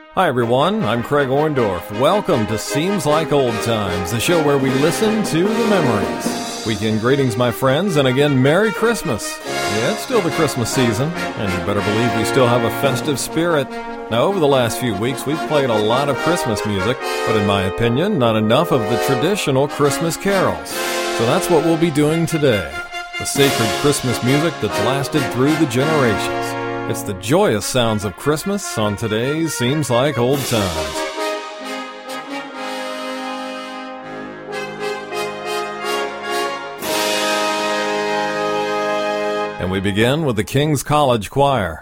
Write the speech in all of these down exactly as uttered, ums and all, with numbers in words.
Hi everyone, I'm Craig Orndorff. Welcome to Seems Like Old Times, the show where we listen to the memories. Weekend greetings, my friends, and again, Merry Christmas. Yeah, it's still the Christmas season, and you better believe we still have a festive spirit. Now, over the last few weeks, we've played a lot of Christmas music, but in my opinion, not enough of the traditional Christmas carols. So that's what we'll be doing today. The sacred Christmas music that's lasted through the generations. It's the joyous sounds of Christmas on today's Seems Like Old Times. And we begin with the King's College Choir.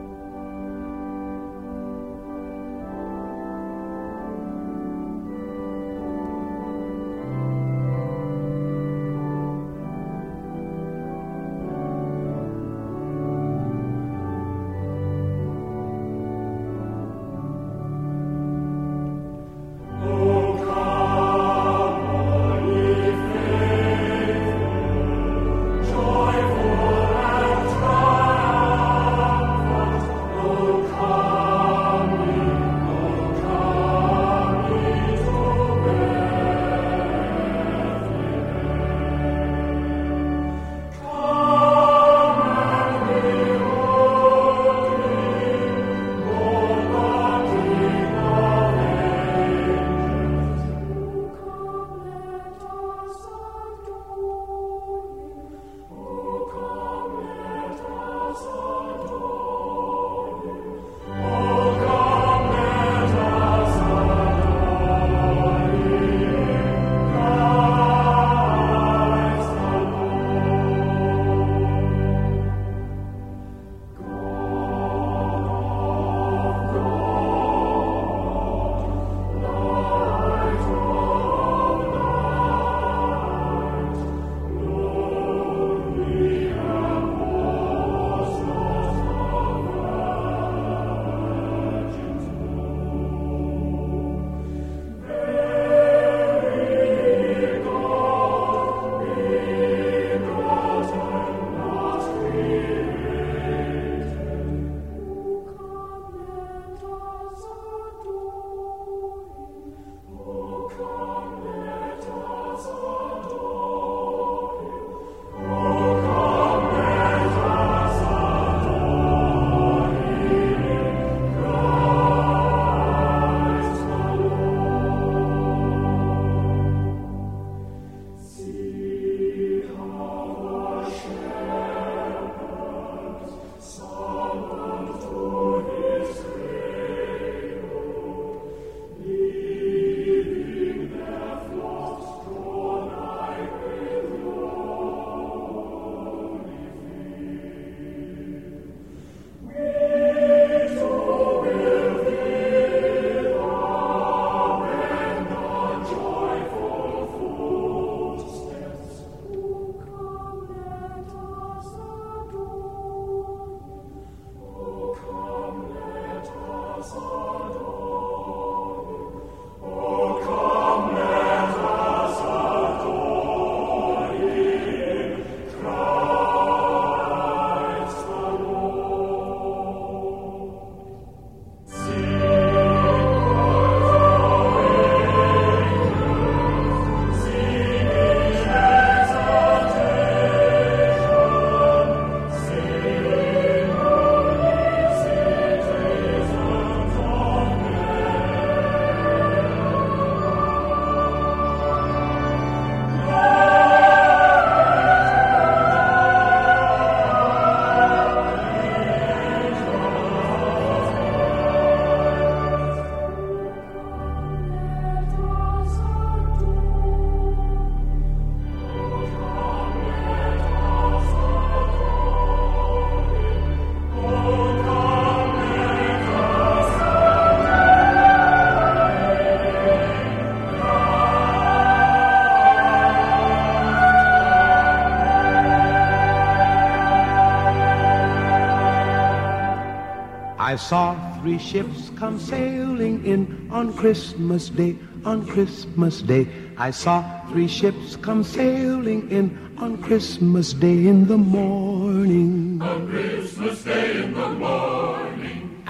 I saw three ships come sailing in on Christmas Day, on Christmas Day. I saw three ships come sailing in on Christmas Day in the morning. On Christmas Day in the morning.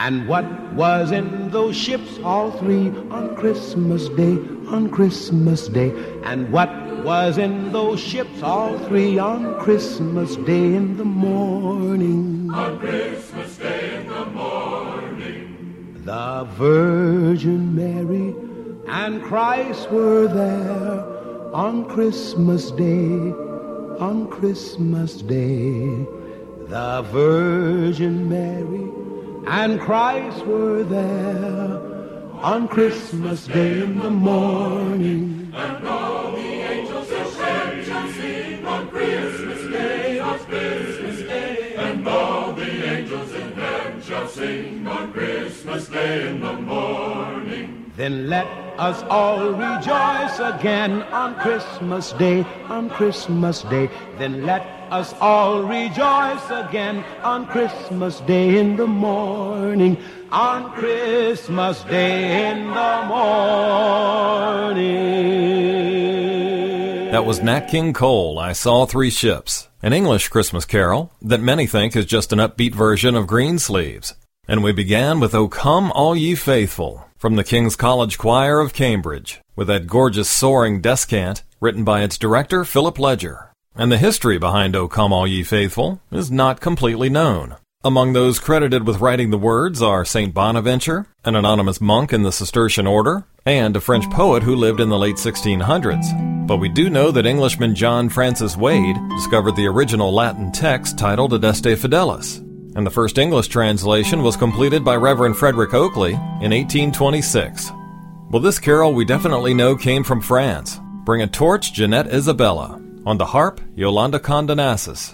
And what was in those ships, all three, on Christmas Day, on Christmas Day? And what was in those ships, all three, on Christmas Day in the morning? On Christmas Day in the morning. The Virgin Mary and Christ were there on Christmas Day, on Christmas Day. The Virgin Mary and Christ were there on Christmas Day in the morning. And all the angels in heaven shall sing on Christmas Day, on Christmas Day. And all the angels in heaven shall sing on Christmas Day in the morning. Then let us all rejoice again on Christmas Day, on Christmas Day. Then let us all rejoice again on Christmas Day in the morning, on Christmas Day in the morning. That was Nat King Cole, I Saw Three Ships, an English Christmas carol that many think is just an upbeat version of Greensleeves. And we began with O Come All Ye Faithful from the King's College Choir of Cambridge, with that gorgeous soaring descant written by its director Philip Ledger. And the history behind O Come All Ye Faithful is not completely known. Among those credited with writing the words are Saint Bonaventure, an anonymous monk in the Cistercian order, and a French poet who lived in the late sixteen hundreds. But we do know that Englishman John Francis Wade discovered the original Latin text titled Adeste Fidelis, and the first English translation was completed by Reverend Frederick Oakley in eighteen twenty-six. Well, this carol we definitely know came from France. Bring a torch, Jeanette Isabella. On the harp, Yolanda Condonasis.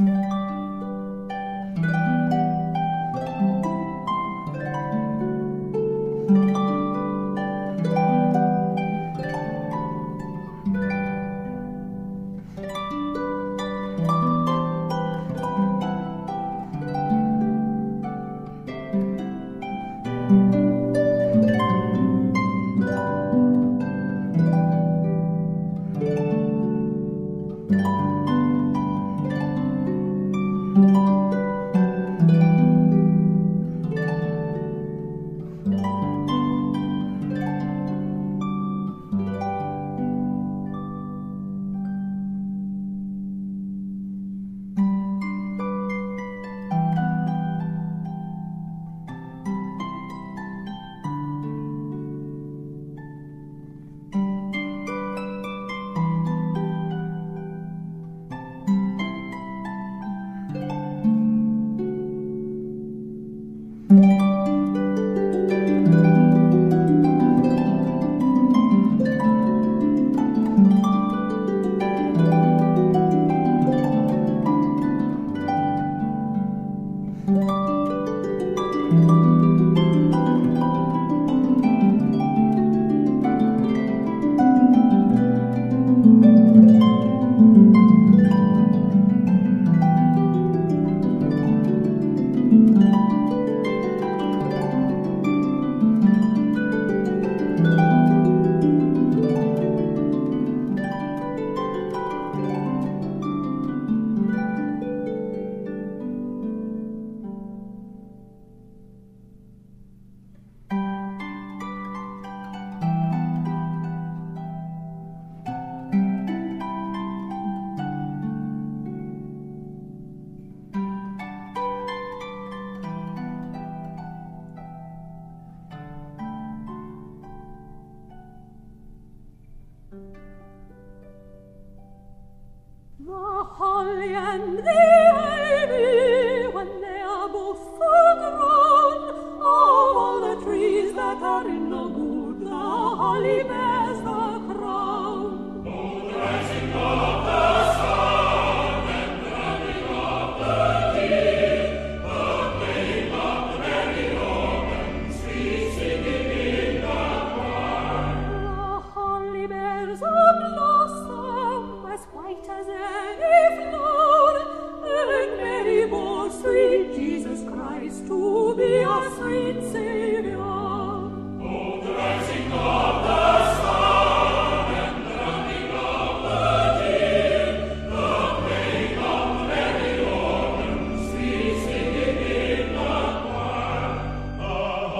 The holly and the ivy, when they are both full grown, of all the trees that are in the wood, the holly bears the crown. Oh, the rising of the sun and the running of the deep, the playing of the merry organ, sweet singing in the choir. The holly bears a blossom as white as any flower, and Mary bore sweet Jesus Christ to be our sweet Savior. Oh, the rising of the sun and the running of the deep, the playing of the merry organ, sweet singing in the choir. The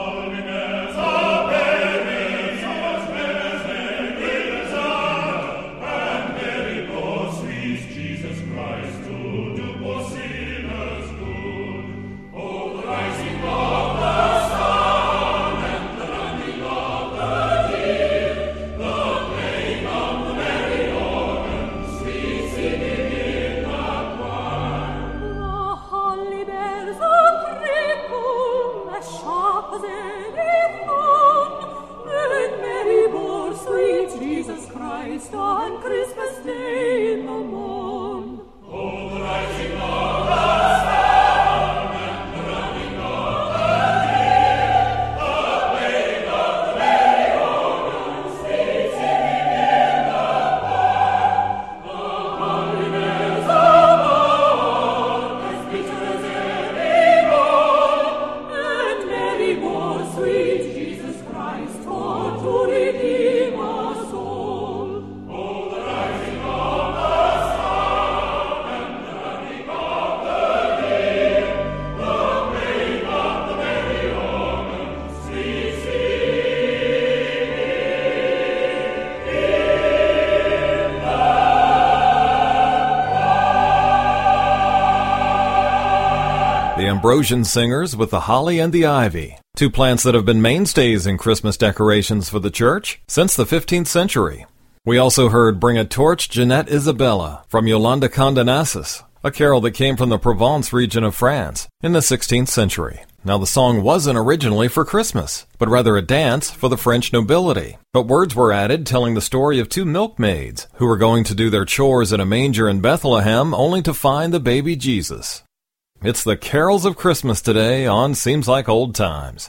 Ambrosian Singers with the Holly and the Ivy, two plants that have been mainstays in Christmas decorations for the church since the fifteenth century. We also heard Bring a Torch, Jeanette Isabella from Yolande Condorcet, a carol that came from the Provence region of France in the sixteenth century. Now, the song wasn't originally for Christmas, but rather a dance for the French nobility. But words were added telling the story of two milkmaids who were going to do their chores in a manger in Bethlehem only to find the baby Jesus. It's the carols of Christmas today on Seems Like Old Times.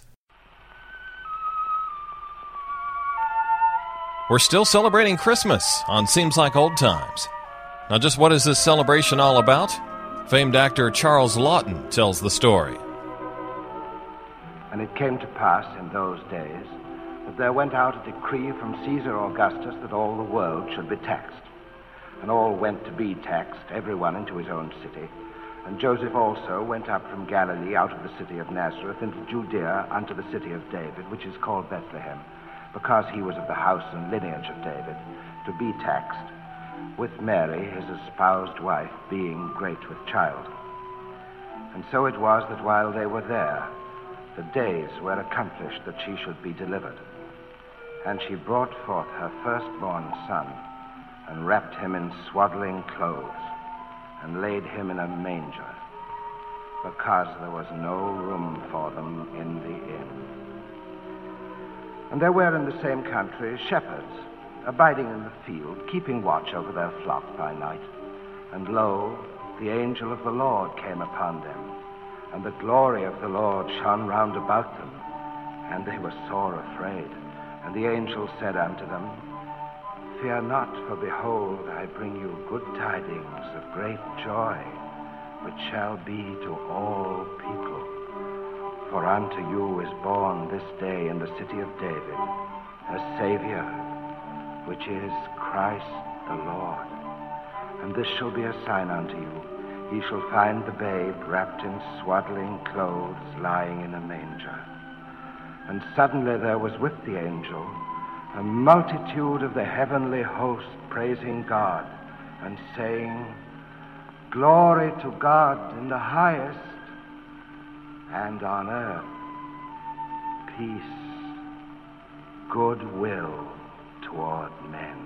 We're still celebrating Christmas on Seems Like Old Times. Now, just what is this celebration all about? Famed actor Charles Laughton tells the story. And it came to pass in those days that there went out a decree from Caesar Augustus that all the world should be taxed. And all went to be taxed, every one into his own city. And Joseph also went up from Galilee out of the city of Nazareth into Judea unto the city of David, which is called Bethlehem, because he was of the house and lineage of David, to be taxed, with Mary, his espoused wife, being great with child. And so it was that while they were there, the days were accomplished that she should be delivered. And she brought forth her firstborn son, and wrapped him in swaddling clothes, and laid him in a manger, because there was no room for them in the inn. And there were in the same country shepherds, abiding in the field, keeping watch over their flock by night. And lo, the angel of the Lord came upon them, and the glory of the Lord shone round about them, and they were sore afraid. And the angel said unto them, Fear not, for behold, I bring you good tidings of great joy, which shall be to all people. For unto you is born this day in the city of David a Savior, which is Christ the Lord. And this shall be a sign unto you. Ye shall find the babe wrapped in swaddling clothes, lying in a manger. And suddenly there was with the angel a multitude of the heavenly host, praising God and saying, Glory to God in the highest, and on earth peace, goodwill toward men.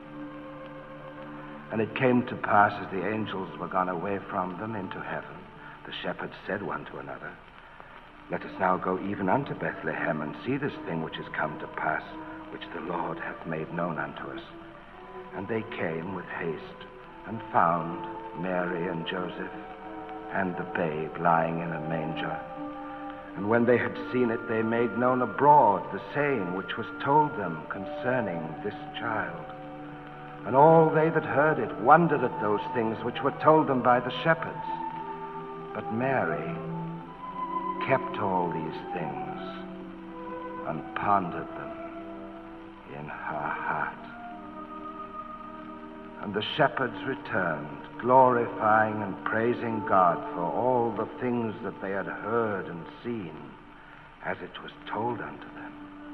And it came to pass, as the angels were gone away from them into heaven, the shepherds said one to another, Let us now go even unto Bethlehem, and see this thing which is come to pass, which the Lord hath made known unto us. And they came with haste, and found Mary and Joseph, and the babe lying in a manger. And when they had seen it, they made known abroad the saying which was told them concerning this child. And all they that heard it wondered at those things which were told them by the shepherds. But Mary kept all these things, and pondered them in her heart. And the shepherds returned, glorifying and praising God for all the things that they had heard and seen, as it was told unto them.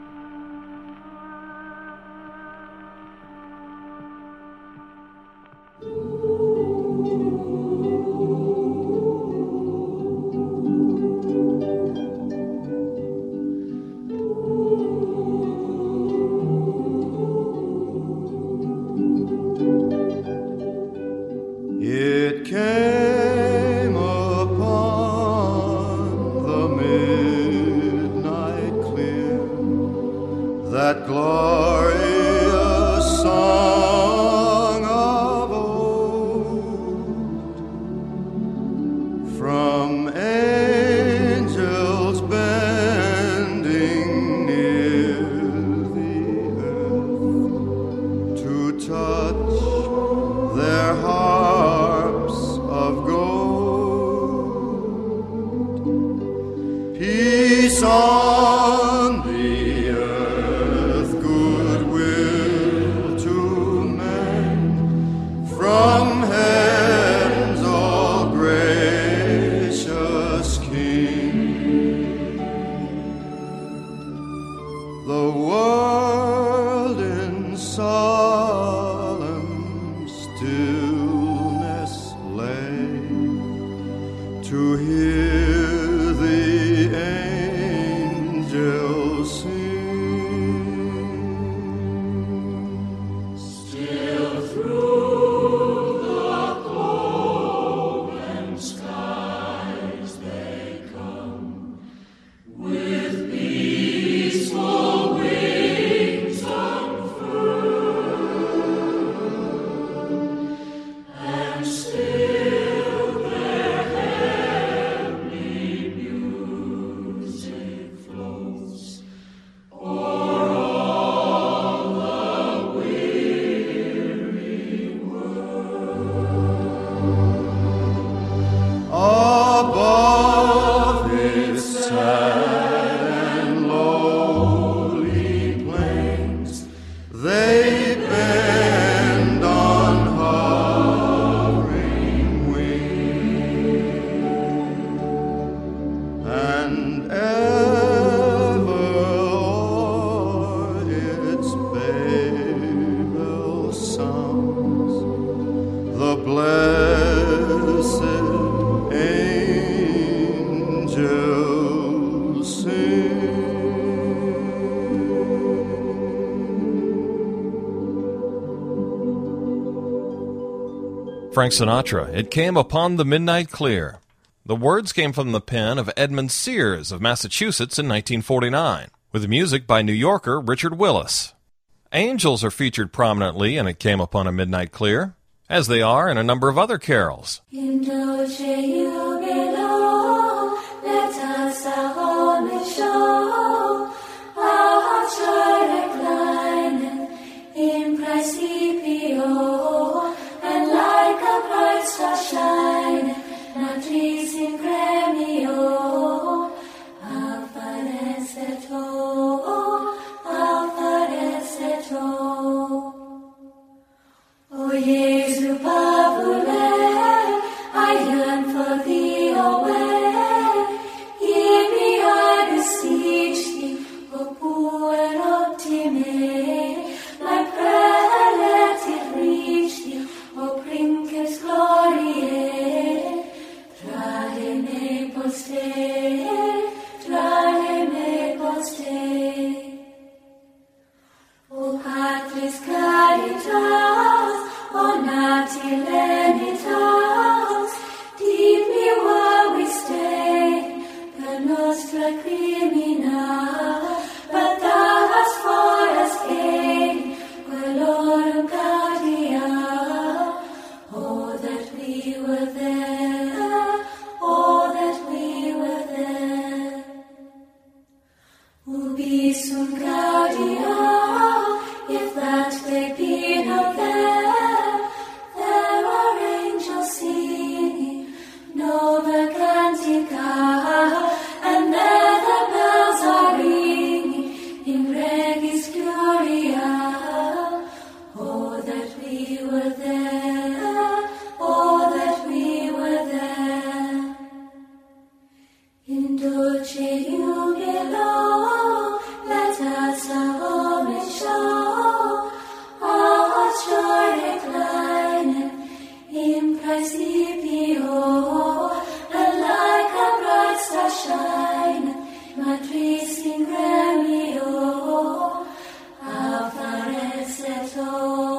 It came upon the midnight clear, that glorious song of old, from angels bending near the earth to touch their harps of gold. Peace on the earth, goodwill to men, from heaven's all gracious King. The world in solemn stillness lay to hear sad and lowly plains, they bend on hovering wing, and ever o'er its Babel sounds the blessed angels sing. Frank Sinatra, It Came Upon the Midnight Clear. The words came from the pen of Edmund Sears of Massachusetts in nineteen forty-nine, with music by New Yorker Richard Willis. Angels are featured prominently in It Came Upon a Midnight Clear, as they are in a number of other carols. In dolce jubilo, let us our home show. Our hearts joy reclineth in praecipio, and like a bright star shineth, natris in premio. Apparet o, apparet o. O Jesu pavule, I yearn for thee away. Hear me, I beseech thee, O puer optime. My prayer let it reach thee, O Princeps gloriae. Trahe me poste, trahe me poste. O Patris caritas, O nati lenitas, deeply while we stay, per nostra crimina, but thou hast for us gained, quellorum cardia. Oh, that we were there, oh, that we were there. Ubi sunt cardia, if that they be not there, there are angels singing Nova Cantica, and there the bells are ringing in Regis Gloria. Oh, that we were there, oh, that we were there. In dolce jubilo, let us our homage show. Our hearts joy reclineth in praecipio, and like a bright star shineth, matris in gremio. Apparet o,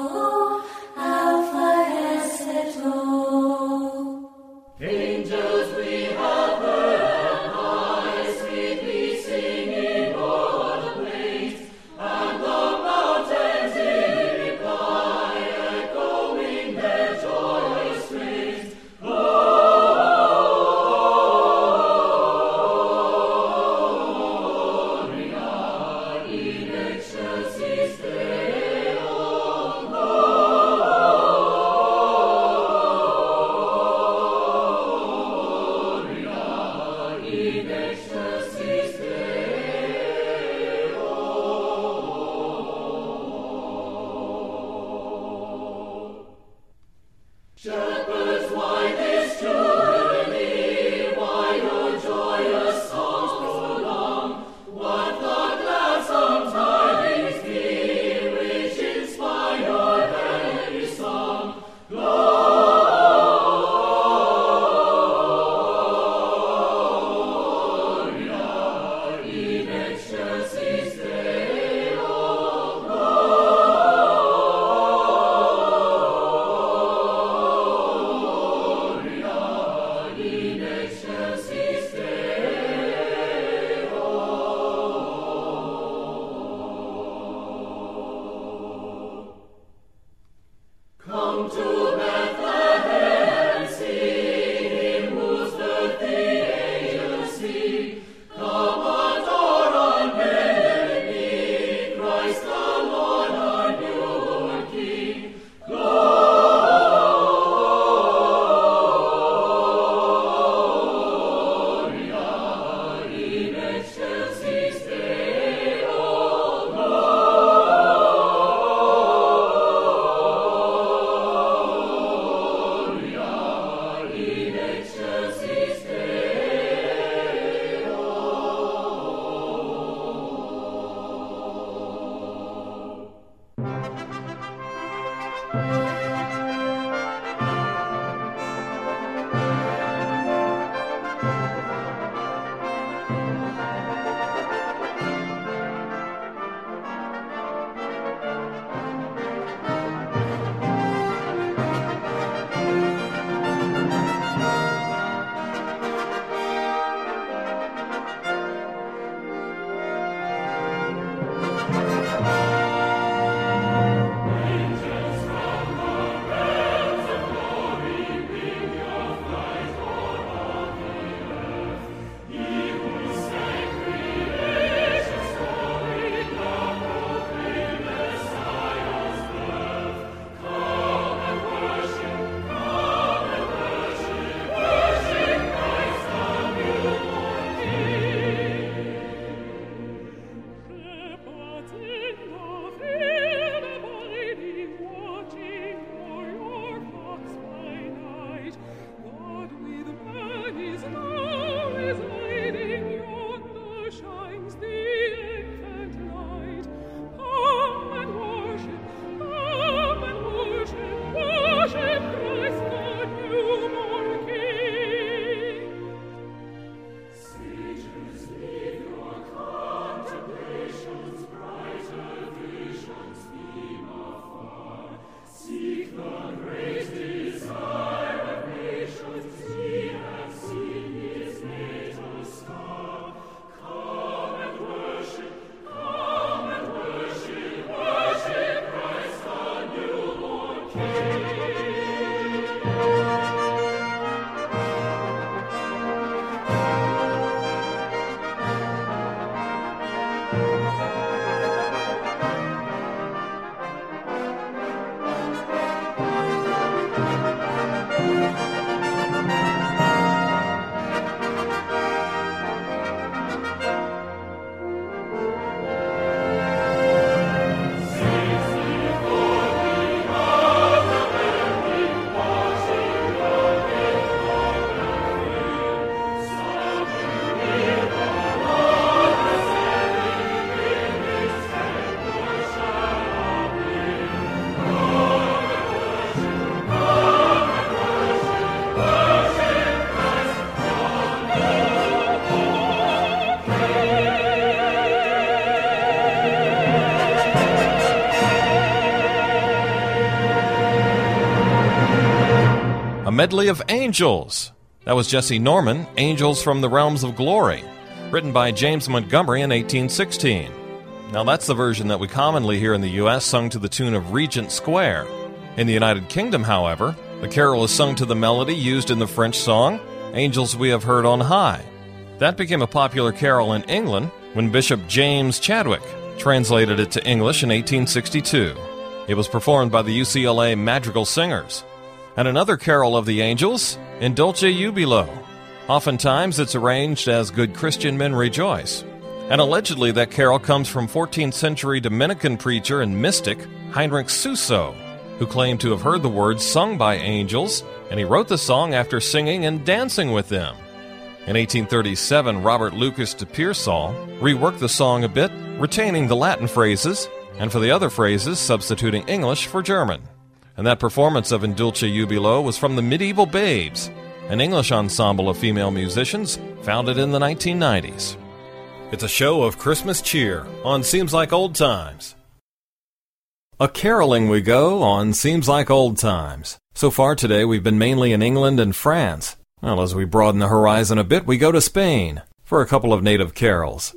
apparet o. Angels we have heard and high sweetly singing. medley of Angels. That was Jesse Norman, Angels from the Realms of Glory, written by James Montgomery in eighteen sixteen. Now that's the version that we commonly hear in the U S sung to the tune of Regent Square. In the United Kingdom, however, the carol is sung to the melody used in the French song, Angels We Have Heard on High. That became a popular carol in England when Bishop James Chadwick translated it to English in eighteen sixty-two. It was performed by the U C L A Madrigal Singers. And another carol of the angels, In Dulce Jubilo. Oftentimes it's arranged as Good Christian Men Rejoice. And allegedly that carol comes from fourteenth century Dominican preacher and mystic Heinrich Suso, who claimed to have heard the words sung by angels, and he wrote the song after singing and dancing with them. In eighteen thirty-seven, Robert Lucas de Pearsall reworked the song a bit, retaining the Latin phrases, and for the other phrases substituting English for German. And that performance of In Dulce Jubilo was from the Medieval Babes, an English ensemble of female musicians founded in the nineteen nineties. It's a show of Christmas cheer on Seems Like Old Times. A caroling we go on Seems Like Old Times. So far today we've been mainly in England and France. Well, as we broaden the horizon a bit, we go to Spain for a couple of native carols.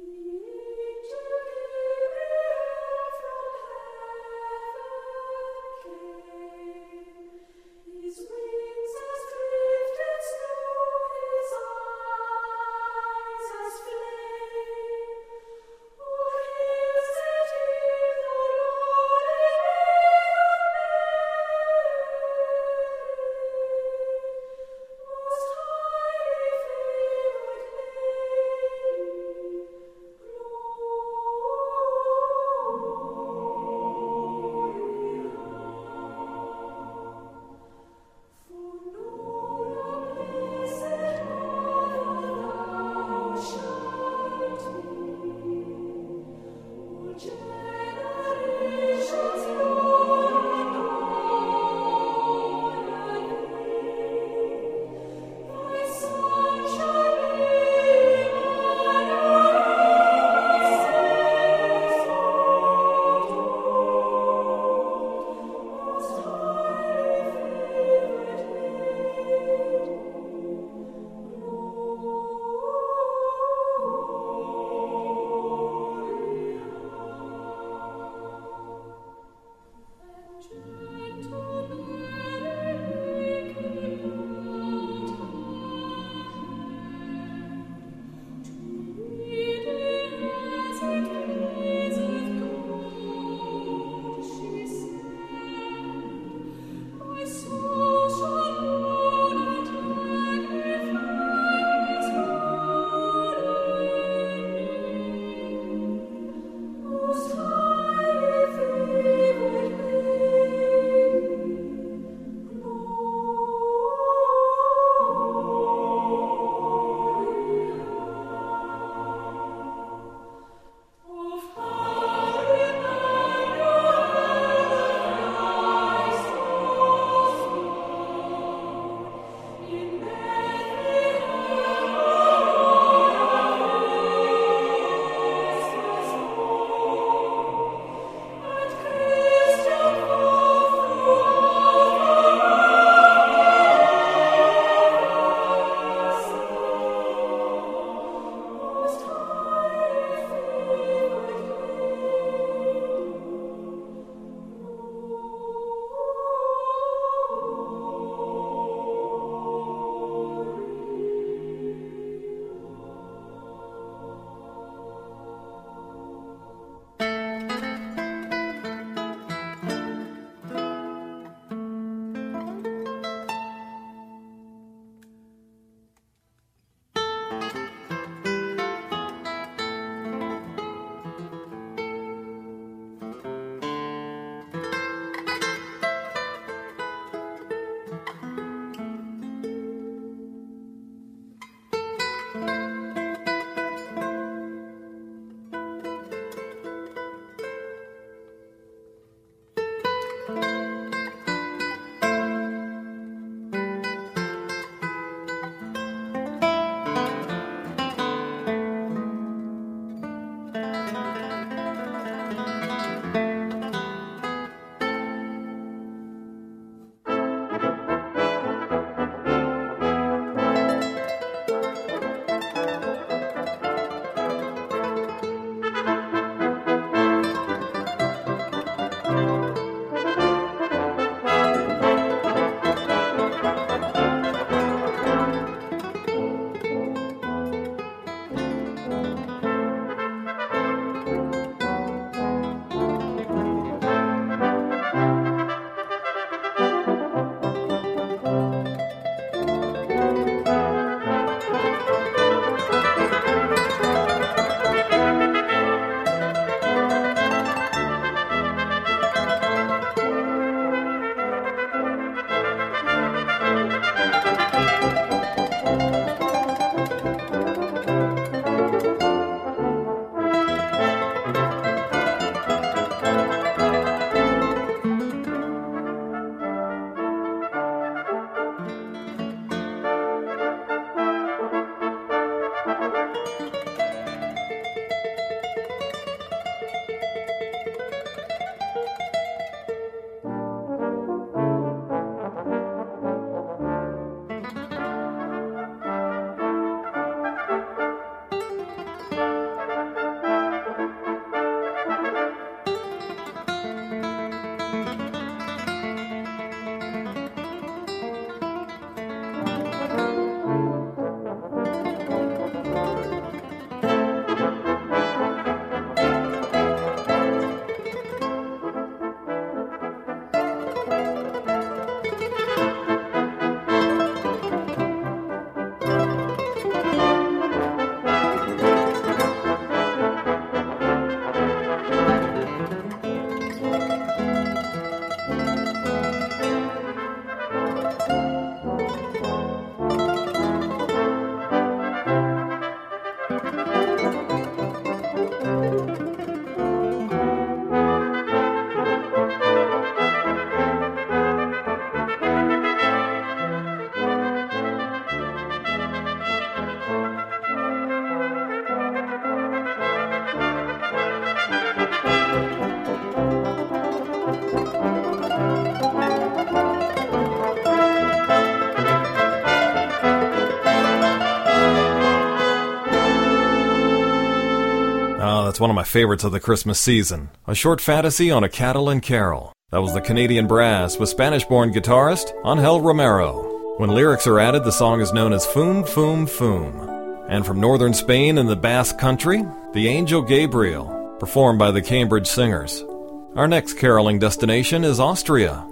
Oh, that's one of my favorites of the Christmas season. A short fantasy on a Catalan carol. That was the Canadian Brass with Spanish-born guitarist Angel Romero. When lyrics are added, the song is known as Fum Fum Fum. And from northern Spain in the Basque Country, the Angel Gabriel, performed by the Cambridge Singers. Our next caroling destination is Austria.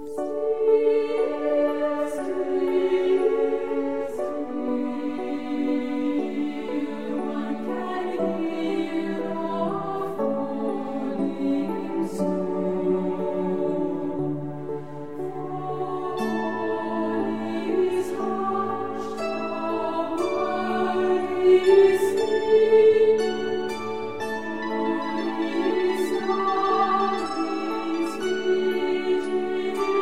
Thank you.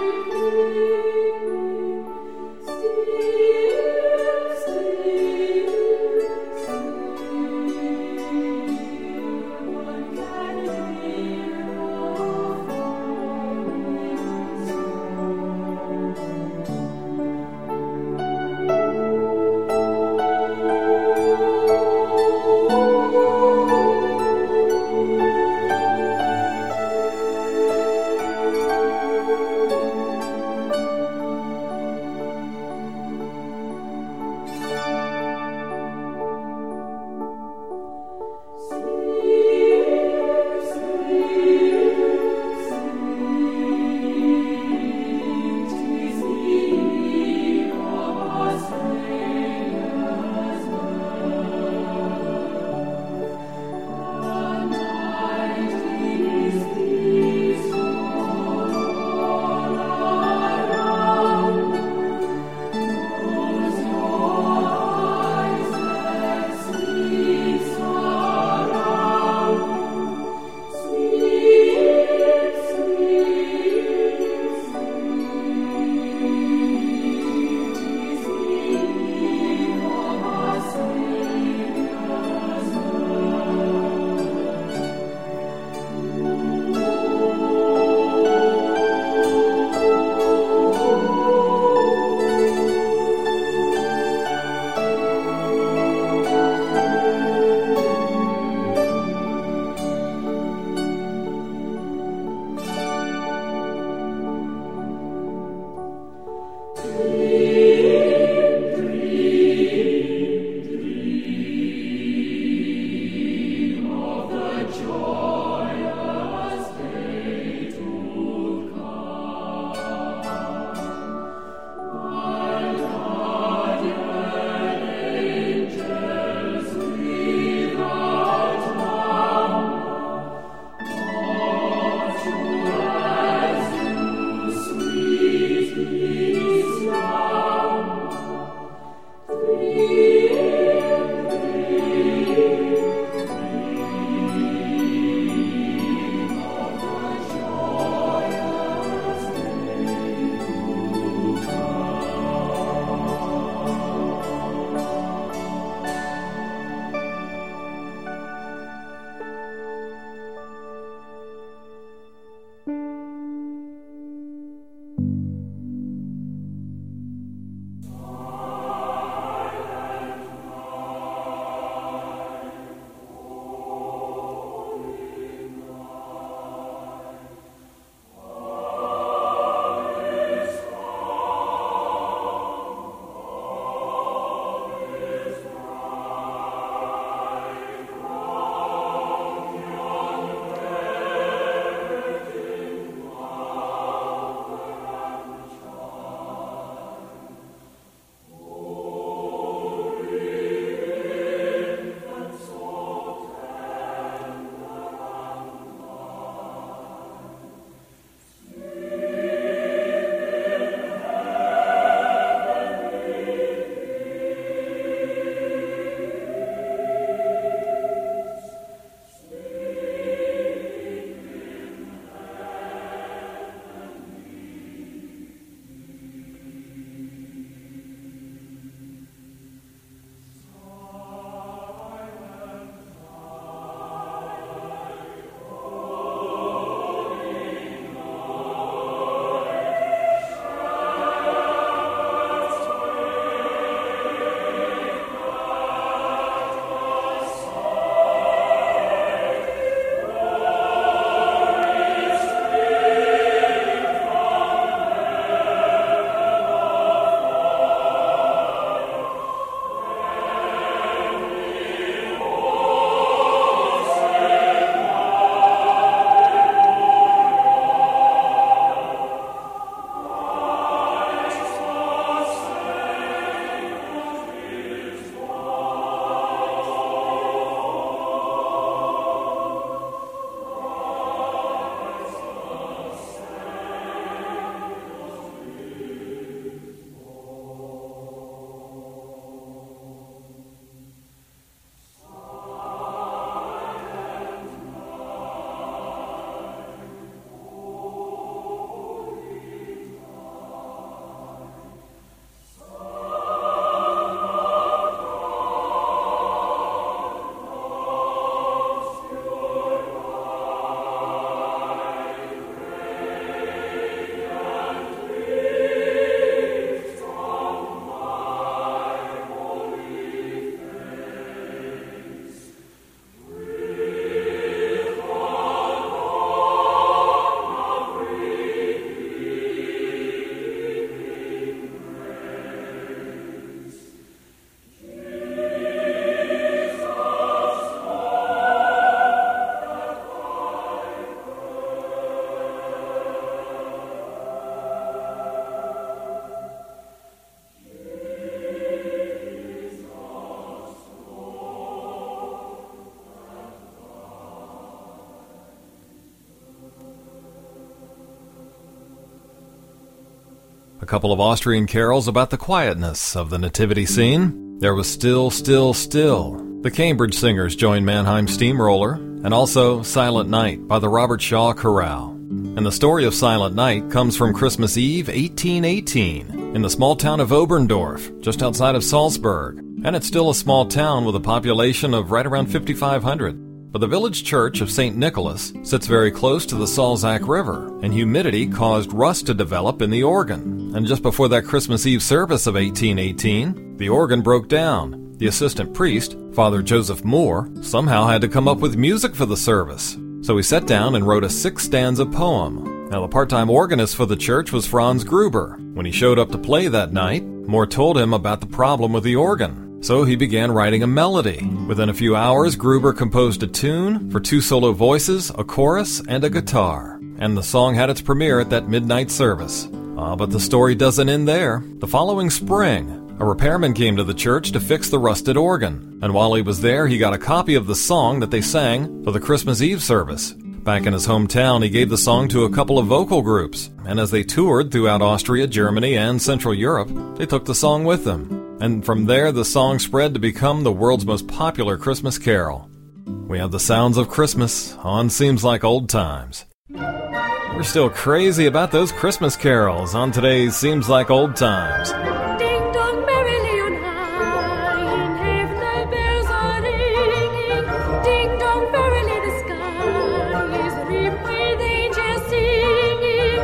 A couple of Austrian carols about the quietness of the nativity scene. There was Still, Still, Still. The Cambridge Singers joined Mannheim Steamroller, and also Silent Night by the Robert Shaw Chorale. And the story of Silent Night comes from Christmas Eve eighteen eighteen in the small town of Oberndorf, just outside of Salzburg. And it's still a small town with a population of right around fifty-five hundred. But the village church of Saint Nicholas sits very close to the Salzach River, and humidity caused rust to develop in the organ. And just before that Christmas Eve service of eighteen eighteen, the organ broke down. The assistant priest, Father Joseph Moore, somehow had to come up with music for the service. So he sat down and wrote a six-stanza poem. Now, the part-time organist for the church was Franz Gruber. When he showed up to play that night, Moore told him about the problem with the organ. So he began writing a melody. Within a few hours, Gruber composed a tune for two solo voices, a chorus, and a guitar. And the song had its premiere at that midnight service. Ah, but the story doesn't end there. The following spring, a repairman came to the church to fix the rusted organ. And while he was there, he got a copy of the song that they sang for the Christmas Eve service. Back in his hometown, he gave the song to a couple of vocal groups. And as they toured throughout Austria, Germany, and Central Europe, they took the song with them. And from there, the song spread to become the world's most popular Christmas carol. We have the sounds of Christmas on Seems Like Old Times. We're still crazy about those Christmas carols on today's Seems Like Old Times. Ding dong merrily on high, in heaven the bells are ringing. Ding dong merrily the sky is rimmed with angels singing.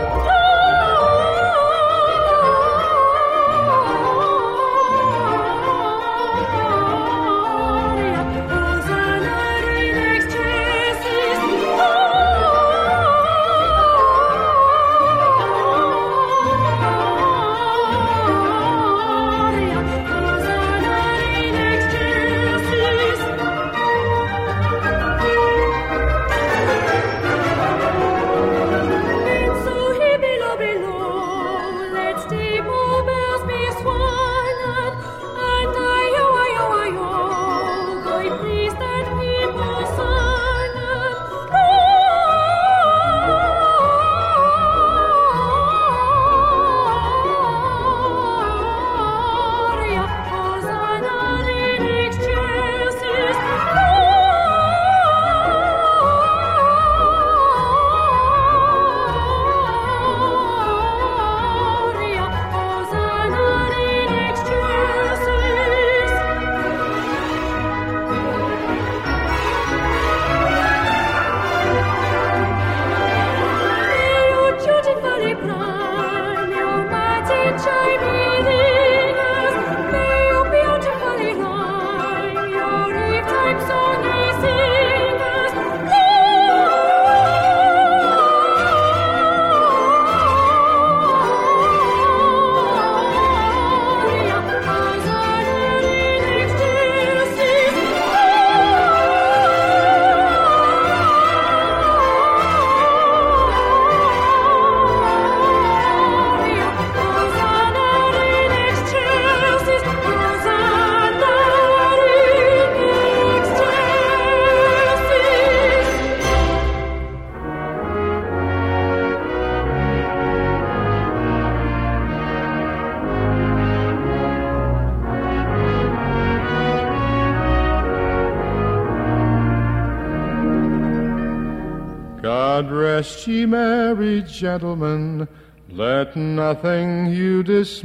God rest ye merry gentlemen, let nothing you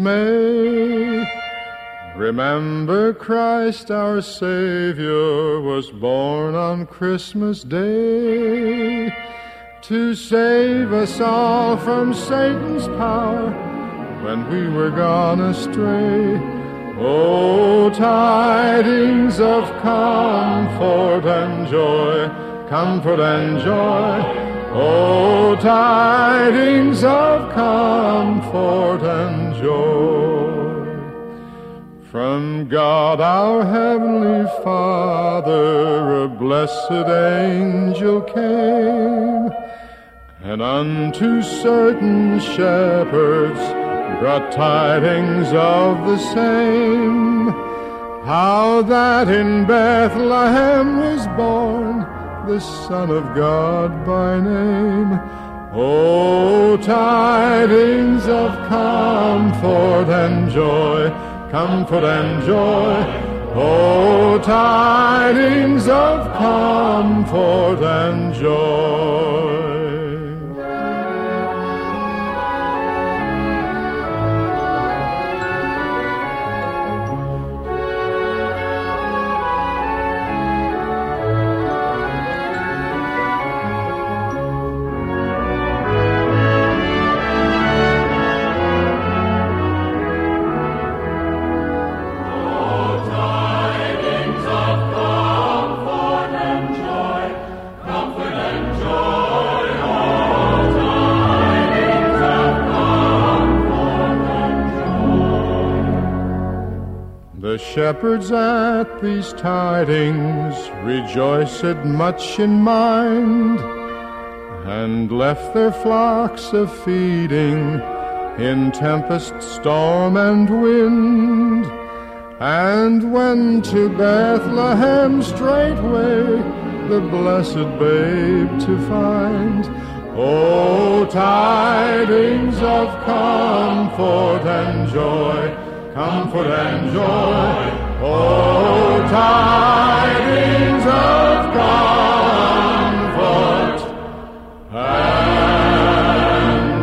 dismay. Remember Christ our Savior was born on Christmas Day, to save us all from Satan's power when we were gone astray. Oh, tidings of comfort and joy, comfort and joy. Oh, tidings of comfort and joy. From God our Heavenly Father a blessed angel came, and unto certain shepherds brought tidings of the same, how that in Bethlehem was born the Son of God by name, Oh, tidings of comfort and joy, comfort and joy. Oh, tidings of comfort and joy. The shepherds at these tidings rejoiced much in mind, and left their flocks a feeding in tempest, storm, and wind, and went to Bethlehem straightway, the blessed babe to find. Oh, tidings of comfort and joy, comfort and joy. Oh, tidings of comfort and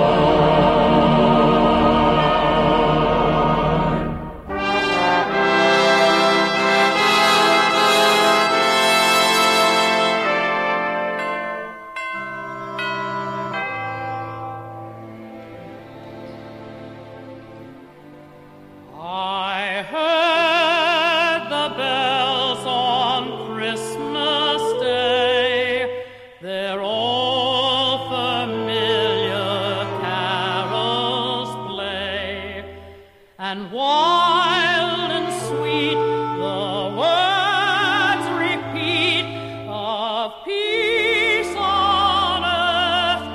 and wild and sweet the words repeat of peace on earth,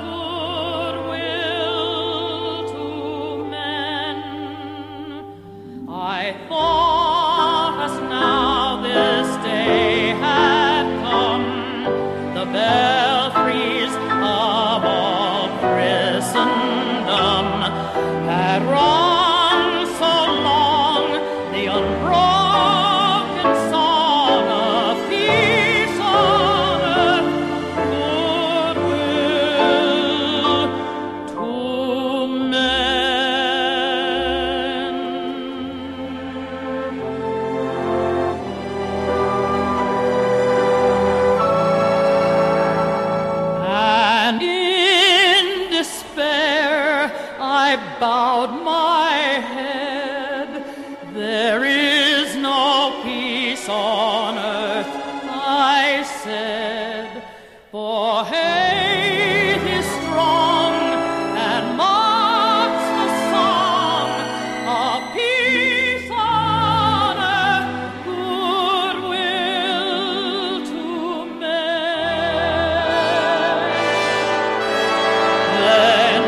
goodwill to men. I thought as now this day had come, the belfries of all Christendom had rung bowed my head. There is no peace on earth, I said, for hate is strong and mocks the song of peace on earth, goodwill to men. Then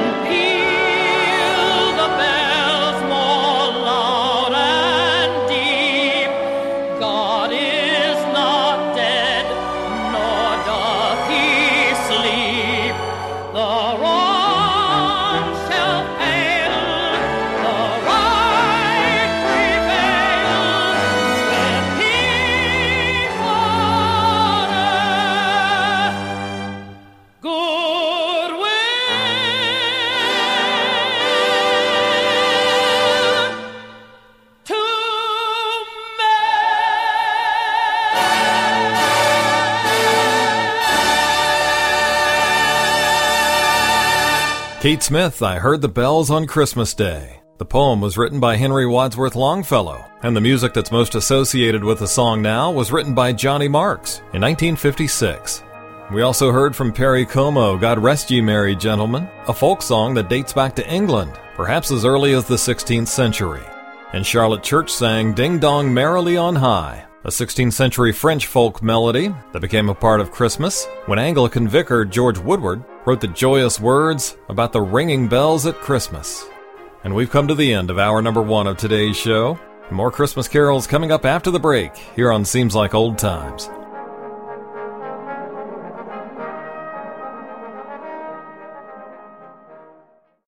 Kate Smith, I Heard the Bells on Christmas Day. The poem was written by Henry Wadsworth Longfellow, and the music that's most associated with the song now was written by Johnny Marks in nineteen fifty-six. We also heard from Perry Como, God Rest Ye Merry Gentlemen, a folk song that dates back to England, perhaps as early as the sixteenth century. And Charlotte Church sang Ding Dong Merrily on High, a sixteenth century French folk melody that became a part of Christmas when Anglican vicar George Woodward wrote the joyous words about the ringing bells at Christmas. And we've come to the end of hour number one of today's show. More Christmas carols coming up after the break here on Seems Like Old Times.